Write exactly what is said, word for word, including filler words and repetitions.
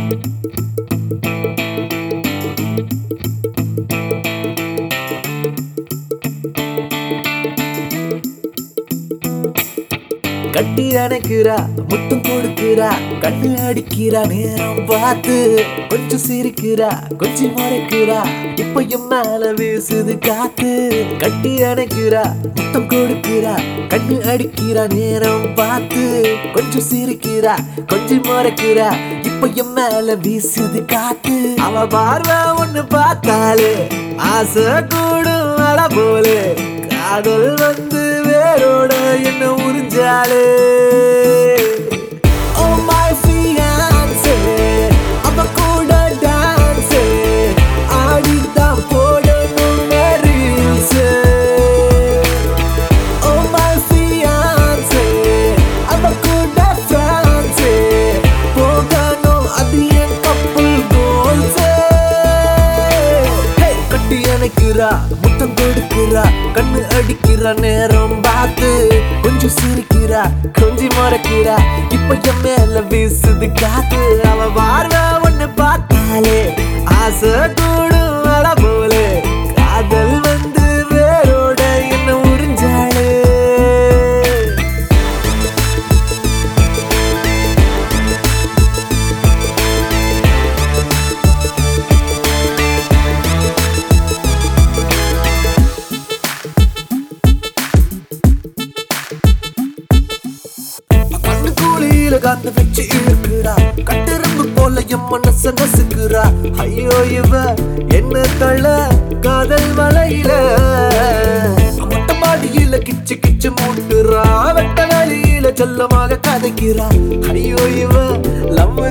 கட்டி அணைக்கிறா முத்தம் கொடுக்கிறா கண்ணு அடிக்கிறா நேரம் பார்த்து கொஞ்சம் சிரிக்கிறா கொஞ்சம் மறைக்கிறா இப்ப என் மேல வீசுது காத்து கட்டி அணைக்கிறா முத்தம் கொடுக்கிறா கண்ணு அடிக்கிறா நேரம் பார்த்து கொஞ்சம் சிரிக்கிறா கொஞ்சம் மறைக்கிறா இப்ப என் மேல வீசுது காத்து அவ பார்வை ஒண்ணு பார்த்தாலே ஆசை கூடும் அல போலே காதல் வந்து வேரோட என்ன உறிஞ்சாலே Oh my fiancé அவ கூட டான்ஸ் ஆடிதான் போடணும் ரீல்ஸ் Oh my fiancé அவ கூட ஃப்ரான்ஸ் போகணும் அது என் கப்பல் கோல்ஸ் கட்டி அணைக்கிறா முத்தம் கொடுக்கிறா கண்ணு அடிக்கிறா நேரம் பார்த்து கொஞ்சம் சிரிக்கிறா கொஞ்சம் மறைக்கிறா இப்ப என் மேல வீசுது காத்து அவ பார்வை ஒண்ணு பார்த்தாலே ஆசை கூடும் அல போலே காதல் வந்து வேரோட என்ன உறிஞ்சாலே காத்து வச்சு இழுக்குறா கட்டெரும்பு போல என் மனச நசுக்குறா ஐயோ இவ என்ன தள்ள காதல் மலையில மொட்டை மாடியில கிச்சு கிச்சு மூட்டுறா வெட்ட வேலையில செல்லமாக கதைக்கிறா ஐயோ இவ லவ்